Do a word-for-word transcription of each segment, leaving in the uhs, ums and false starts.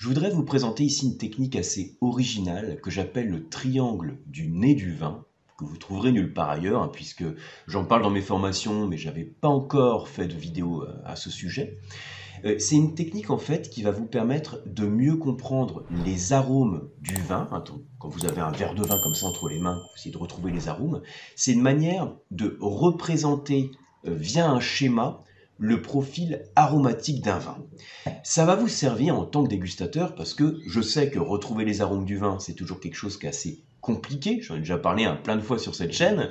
Je voudrais vous présenter ici une technique assez originale que j'appelle le triangle du nez du vin, que vous trouverez nulle part ailleurs, hein, puisque j'en parle dans mes formations, mais j'avais pas encore fait de vidéo euh, à ce sujet. Euh, C'est une technique en fait qui va vous permettre de mieux comprendre les arômes du vin. Hein, donc, quand vous avez un verre de vin comme ça entre les mains, vous essayez de retrouver les arômes. C'est une manière de représenter euh, via un schéma le profil aromatique d'un vin. Ça va vous servir en tant que dégustateur parce que je sais que retrouver les arômes du vin, c'est toujours quelque chose qui est assez compliqué. J'en ai déjà parlé un plein de fois sur cette chaîne.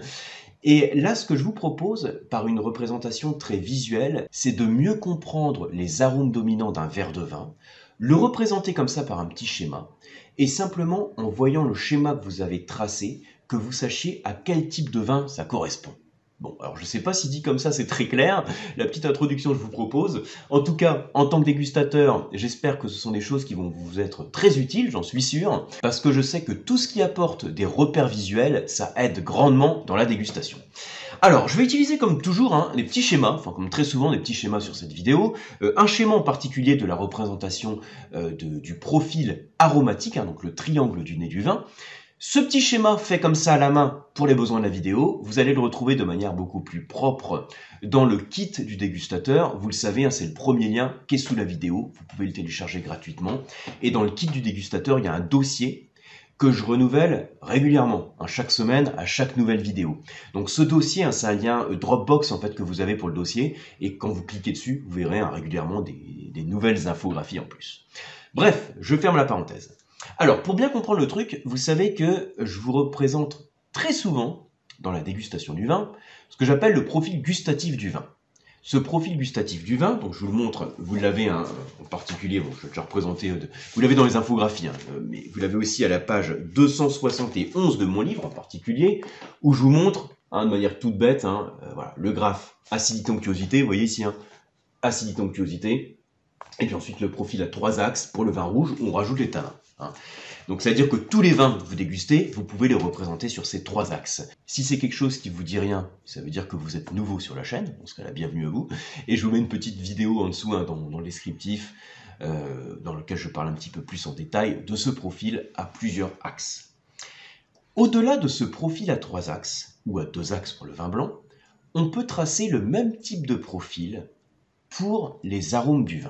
Et là, ce que je vous propose, par une représentation très visuelle, c'est de mieux comprendre les arômes dominants d'un verre de vin, le représenter comme ça par un petit schéma, et simplement en voyant le schéma que vous avez tracé, que vous sachiez à quel type de vin ça correspond. Bon, alors je ne sais pas si dit comme ça c'est très clair, la petite introduction que je vous propose. En tout cas, en tant que dégustateur, j'espère que ce sont des choses qui vont vous être très utiles, j'en suis sûr, parce que je sais que tout ce qui apporte des repères visuels, ça aide grandement dans la dégustation. Alors, je vais utiliser comme toujours hein, les petits schémas, enfin comme très souvent des petits schémas sur cette vidéo, euh, un schéma en particulier de la représentation euh, de, du profil aromatique, hein, donc le triangle du nez du vin. Ce petit schéma fait comme ça à la main pour les besoins de la vidéo, vous allez le retrouver de manière beaucoup plus propre dans le kit du dégustateur. Vous le savez, hein, c'est le premier lien qui est sous la vidéo, vous pouvez le télécharger gratuitement. Et dans le kit du dégustateur, il y a un dossier que je renouvelle régulièrement, hein, chaque semaine, à chaque nouvelle vidéo. Donc ce dossier, hein, c'est un lien Dropbox en fait que vous avez pour le dossier, et quand vous cliquez dessus, vous verrez hein, régulièrement des, des nouvelles infographies en plus. Bref, je ferme la parenthèse. Alors, pour bien comprendre le truc, vous savez que je vous représente très souvent, dans la dégustation du vin, ce que j'appelle le profil gustatif du vin. Ce profil gustatif du vin, donc je vous le montre, vous l'avez hein, en particulier, bon, je vais déjà représenter, vous l'avez dans les infographies, hein, mais vous l'avez aussi à la page deux cent soixante et onze de mon livre en particulier, où je vous montre, hein, de manière toute bête, hein, euh, voilà, le graphe acidité-onctuosité, vous voyez ici, hein, acidité-onctuosité, et puis ensuite le profil à trois axes pour le vin rouge où on rajoute les tanins. Hein. Donc ça veut dire que tous les vins que vous dégustez, vous pouvez les représenter sur ces trois axes. Si c'est quelque chose qui vous dit rien, ça veut dire que vous êtes nouveau sur la chaîne, dans ce cas-là, bienvenue à vous. Et je vous mets une petite vidéo en dessous hein, dans, dans le descriptif, euh, dans lequel je parle un petit peu plus en détail de ce profil à plusieurs axes. Au-delà de ce profil à trois axes, ou à deux axes pour le vin blanc, on peut tracer le même type de profil pour les arômes du vin.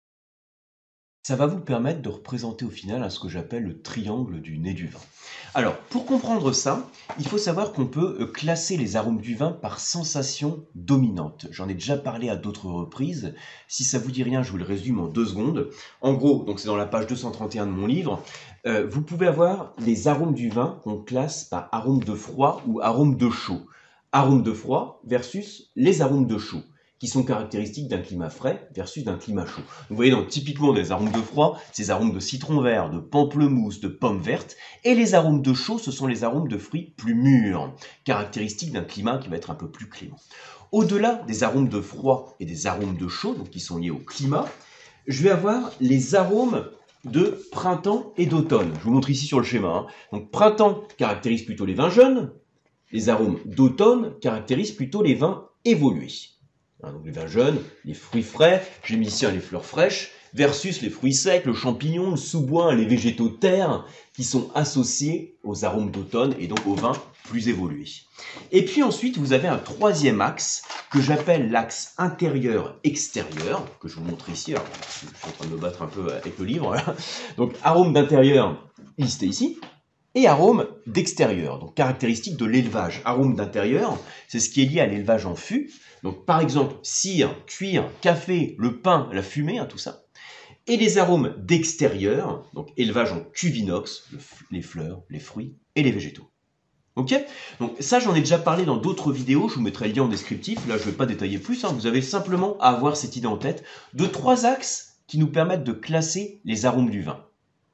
Ça va vous permettre de représenter au final hein, ce que j'appelle le triangle du nez du vin. Alors, pour comprendre ça, il faut savoir qu'on peut classer les arômes du vin par sensation dominante. J'en ai déjà parlé à d'autres reprises. Si ça vous dit rien, je vous le résume en deux secondes. En gros, donc c'est dans la page deux cent trente et un de mon livre, euh, vous pouvez avoir les arômes du vin qu'on classe par arôme de froid ou arôme de chaud. Arôme de froid versus les arômes de chaud, qui sont caractéristiques d'un climat frais versus d'un climat chaud. Vous voyez donc typiquement des arômes de froid, ces arômes de citron vert, de pamplemousse, de pommes vertes, et les arômes de chaud, ce sont les arômes de fruits plus mûrs, caractéristiques d'un climat qui va être un peu plus clément. Au-delà des arômes de froid et des arômes de chaud, donc qui sont liés au climat, je vais avoir les arômes de printemps et d'automne. Je vous montre ici sur le schéma. Hein. Donc printemps caractérise plutôt les vins jeunes, les arômes d'automne caractérisent plutôt les vins évolués. Hein, donc les vins jeunes, les fruits frais, j'ai mis ici hein, les fleurs fraîches, versus les fruits secs, le champignon, le sous-bois, les végétaux terres, qui sont associés aux arômes d'automne et donc aux vins plus évolués. Et puis ensuite, vous avez un troisième axe que j'appelle l'axe intérieur-extérieur, que je vous montre ici. Alors, je suis en train de me battre un peu avec le livre. Là. Donc arôme d'intérieur, listé ici. Et arôme d'extérieur, donc caractéristique de l'élevage. Arôme d'intérieur, c'est ce qui est lié à l'élevage en fût. Donc par exemple, cire, cuir, café, le pain, la fumée, hein, tout ça. Et les arômes d'extérieur, donc élevage en cuve inox, le, les fleurs, les fruits et les végétaux. Ok? Donc ça, j'en ai déjà parlé dans d'autres vidéos, je vous mettrai le lien en descriptif. Là, je ne vais pas détailler plus, hein, vous avez simplement à avoir cette idée en tête de trois axes qui nous permettent de classer les arômes du vin.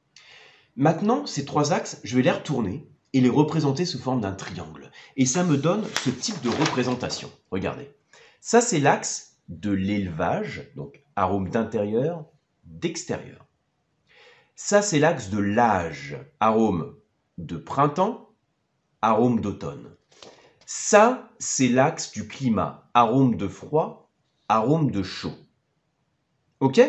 Maintenant, ces trois axes, je vais les retourner et les représenter sous forme d'un triangle. Et ça me donne ce type de représentation. Regardez. Ça, c'est l'axe de l'élevage, donc arôme d'intérieur, d'extérieur. Ça, c'est l'axe de l'âge, arôme de printemps, arôme d'automne. Ça, c'est l'axe du climat, arôme de froid, arôme de chaud. Ok ?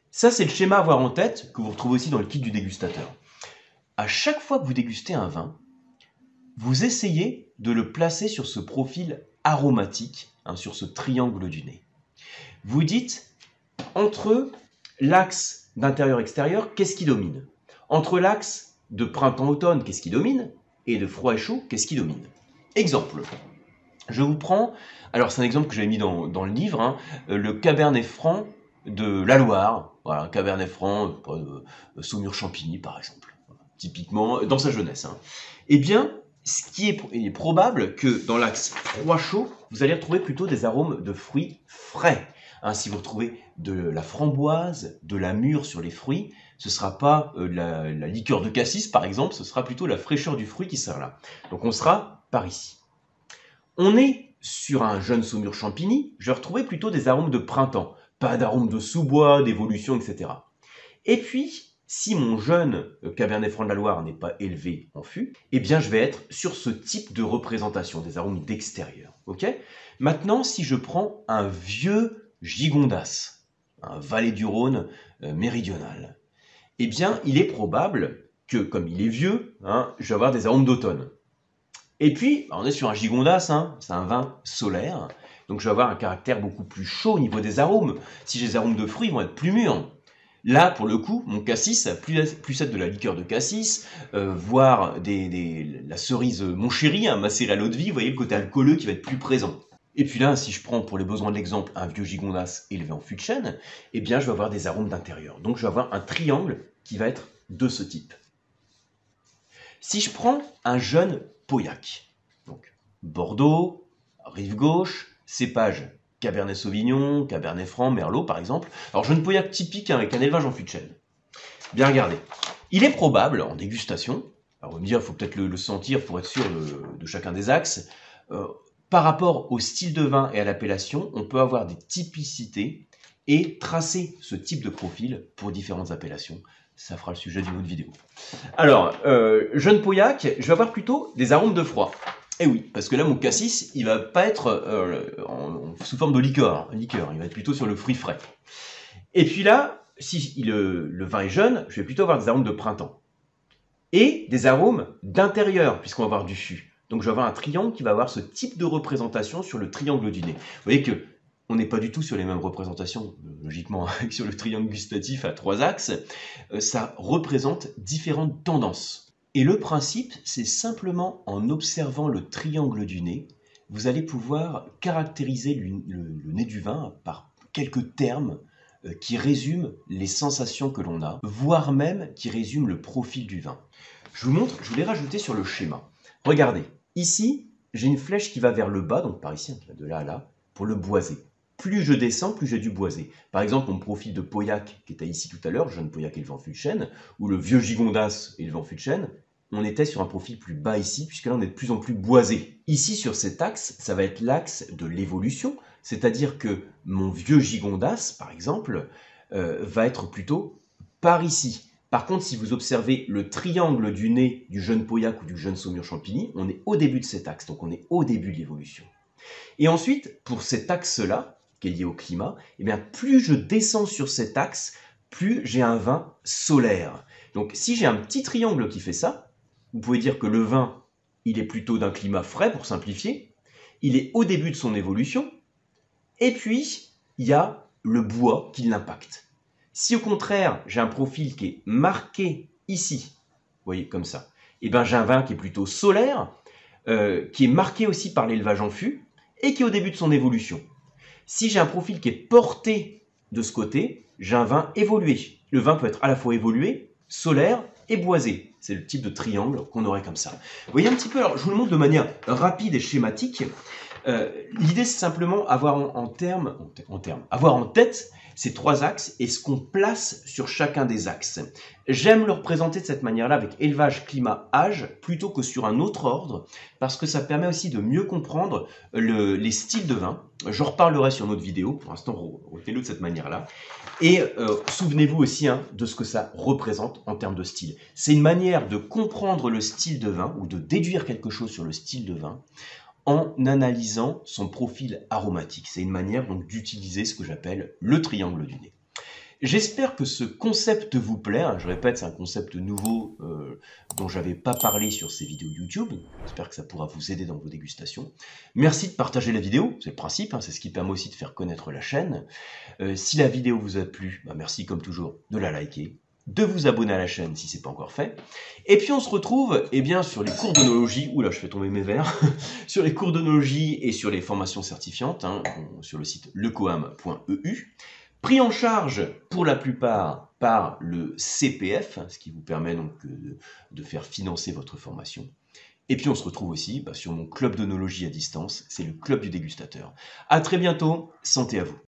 Ça, c'est le schéma à avoir en tête que vous retrouvez aussi dans le kit du dégustateur. À chaque fois que vous dégustez un vin, vous essayez de le placer sur ce profil aromatique, hein, sur ce triangle du nez. Vous dites, entre l'axe d'intérieur-extérieur, qu'est-ce qui domine? Entre l'axe de printemps-automne, qu'est-ce qui domine? Et de froid et chaud, qu'est-ce qui domine? Exemple, je vous prends, alors c'est un exemple que j'avais mis dans, dans le livre, hein, le Cabernet Franc de la Loire, voilà, un Cabernet Franc, euh, Saumur-Champigny par exemple, typiquement dans sa jeunesse. Hein. Eh bien, ce qui est, il est probable que dans l'axe froid-chaud, vous allez retrouver plutôt des arômes de fruits frais. Hein, si vous retrouvez de la framboise, de la mûre sur les fruits, ce ne sera pas euh, la, la liqueur de cassis par exemple, ce sera plutôt la fraîcheur du fruit qui sera là. Donc on sera par ici. On est sur un jeune Saumur Champigny, je vais retrouver plutôt des arômes de printemps, pas d'arômes de sous-bois, d'évolution, et cetera. Et puis, si mon jeune Cabernet Franc de la Loire n'est pas élevé en fût, eh bien je vais être sur ce type de représentation, des arômes d'extérieur. Okay. Maintenant, si je prends un vieux Gigondas, un Vallée du Rhône euh, méridional, eh bien il est probable que, comme il est vieux, hein, je vais avoir des arômes d'automne. Et puis, on est sur un Gigondas, hein, c'est un vin solaire, donc je vais avoir un caractère beaucoup plus chaud au niveau des arômes. Si j'ai des arômes de fruits, ils vont être plus mûrs. Là, pour le coup, mon cassis a plus, plus être de la liqueur de cassis, euh, voire des, des, la cerise mon chéri, hein, macérée à l'eau de vie, vous voyez le côté alcooleux qui va être plus présent. Et puis là, si je prends pour les besoins de l'exemple un vieux Gigondas élevé en fût de chêne, eh bien je vais avoir des arômes d'intérieur. Donc je vais avoir un triangle qui va être de ce type. Si je prends un jeune Pauillac, donc Bordeaux, rive gauche, cépage Cabernet Sauvignon, Cabernet Franc, Merlot par exemple. Alors jeune Pauillac typique hein, avec un élevage en fût de chêne. Bien regardé. Il est probable en dégustation, alors on va me dire il faut peut-être le, le sentir pour être sûr de, de chacun des axes, euh, par rapport au style de vin et à l'appellation, on peut avoir des typicités et tracer ce type de profil pour différentes appellations. Ça fera le sujet d'une autre vidéo. Alors, euh, jeune Pauillac, je vais avoir plutôt des arômes de froid. Et oui, parce que là, mon cassis, il va pas être euh, en, en, sous forme de liqueur, liqueur, il va être plutôt sur le fruit frais. Et puis là, si le, le vin est jeune, je vais plutôt avoir des arômes de printemps. Et des arômes d'intérieur, puisqu'on va avoir du fût. Donc je vais avoir un triangle qui va avoir ce type de représentation sur le triangle du nez. Vous voyez que on n'est pas du tout sur les mêmes représentations, logiquement, sur le triangle gustatif à trois axes. Ça représente différentes tendances. Et le principe, c'est simplement en observant le triangle du nez, vous allez pouvoir caractériser le, le, le nez du vin par quelques termes euh, qui résument les sensations que l'on a, voire même qui résument le profil du vin. Je vous montre, je voulais rajouter sur le schéma. Regardez, ici, j'ai une flèche qui va vers le bas, donc par ici, de là à là, pour le boisé. Plus je descends, plus j'ai du boisé. Par exemple, mon profil de Pauillac, qui était ici tout à l'heure, jeune Pauillac élevé en fût de chêne, ou le vieux Gigondas élevé en fût de chêne, on était sur un profil plus bas ici, puisque là on est de plus en plus boisé. Ici, sur cet axe, ça va être l'axe de l'évolution, c'est-à-dire que mon vieux Gigondas, par exemple, euh, va être plutôt par ici. Par contre, si vous observez le triangle du nez du jeune Pauillac ou du jeune Saumur Champigny, on est au début de cet axe, donc on est au début de l'évolution. Et ensuite, pour cet axe-là, qui est lié au climat, eh bien, plus je descends sur cet axe, plus j'ai un vin solaire. Donc si j'ai un petit triangle qui fait ça, vous pouvez dire que le vin, il est plutôt d'un climat frais, pour simplifier, il est au début de son évolution, et puis il y a le bois qui l'impacte. Si au contraire, j'ai un profil qui est marqué ici, vous voyez, comme ça, eh bien j'ai un vin qui est plutôt solaire, euh, qui est marqué aussi par l'élevage en fût, et qui est au début de son évolution. Si j'ai un profil qui est porté de ce côté, j'ai un vin évolué. Le vin peut être à la fois évolué, solaire et boisé. C'est le type de triangle qu'on aurait comme ça. Vous voyez un petit peu, alors je vous le montre de manière rapide et schématique. Euh, L'idée, c'est simplement avoir en, en, terme, en, en terme, avoir en tête ces trois axes et ce qu'on place sur chacun des axes. J'aime le représenter de cette manière-là avec élevage, climat, âge, plutôt que sur un autre ordre, parce que ça permet aussi de mieux comprendre le, les styles de vin. J'en reparlerai sur notre vidéo, pour l'instant, retenez-le de cette manière-là. Et euh, souvenez-vous aussi hein, de ce que ça représente en termes de style. C'est une manière de comprendre le style de vin, ou de déduire quelque chose sur le style de vin, en analysant son profil aromatique. C'est une manière donc d'utiliser ce que j'appelle le triangle du nez. J'espère que ce concept vous plaît. Je répète, c'est un concept nouveau euh, dont j'avais pas parlé sur ces vidéos YouTube. J'espère que ça pourra vous aider dans vos dégustations. Merci de partager la vidéo, c'est le principe, hein, c'est ce qui permet aussi de faire connaître la chaîne. Euh, si la vidéo vous a plu, bah merci comme toujours de la liker, de vous abonner à la chaîne si ce n'est pas encore fait. Et puis on se retrouve eh bien, sur les cours d'onologie, oula je fais tomber mes verres, sur les cours d'onologie et sur les formations certifiantes, hein, sur le site lecoam point e u. Pris en charge pour la plupart par le C P F, ce qui vous permet donc de, de faire financer votre formation. Et puis on se retrouve aussi bah, sur mon club d'onologie à distance, c'est le club du dégustateur. À très bientôt, santé à vous.